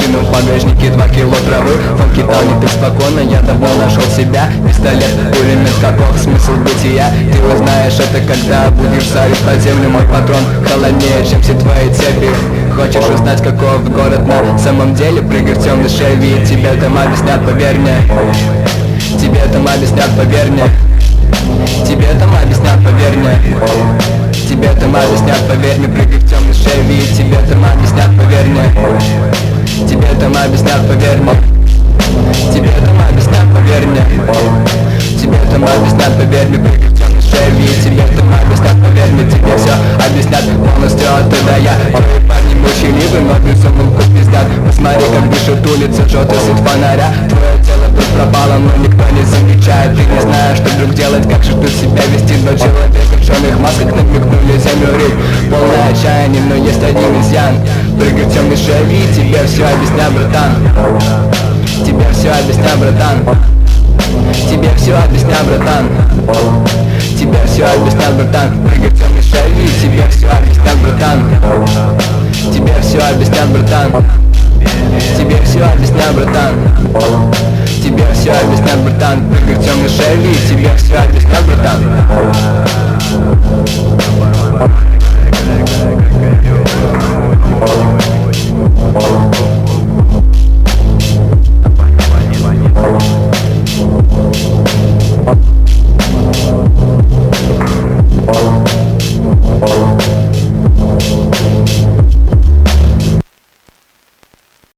машину, в багажнике 2 кило травы. Фанки тонет и спокойно, я давно нашел себя. Пистолет, пулемет, каков смысл бытия? Ты узнаешь это, когда будешь шарить по земле. Мой патрон холоднее, чем все твои цепи. Хочешь узнать, каков город на самом деле? Прыгай в темный Шеви, тебе там объяснят, поверь мне. Тебе там объяснят, поверь мне. Тебе там объяснят, поверь мне. Тебе там объяснят, поверь мне. Прыгай в темный Шеви, тебе там объяснят, поверь мне. Тебе там объяснят, поверь мне. Тебе там объяснят, поверь мне. Тебе там объяснят, поверь мне. Прыгай в темный Шеви, тебе там объяснят, поверь мне. Тебе все объяснят полностью от да я. Твои парни молчаливы, но безумно пиздят. Посмотри, как дышит улица, желтый свет фонаря. Твое тело тут пропало, но никто не замечает. Ты не знаешь, что вдруг делать, как же тут себя вести. Два человека в черных масках намекнули землю рыть. Полное отчаяние, но есть один изъян. Прыгай в темный Шеви, тебе все объяснят, братан. Тебе все объяснят, братан. Тебе все объяснят, братан. Тебе все объяснят, братан. Прыгай в темный Шеви, тебе все объяснят, братан. Тебе все объяснят, братан. Тебе все объяснят, братан. Тебе все объяснят, братан. Прыгай в темный Шеви, тебе все объяснят, братан.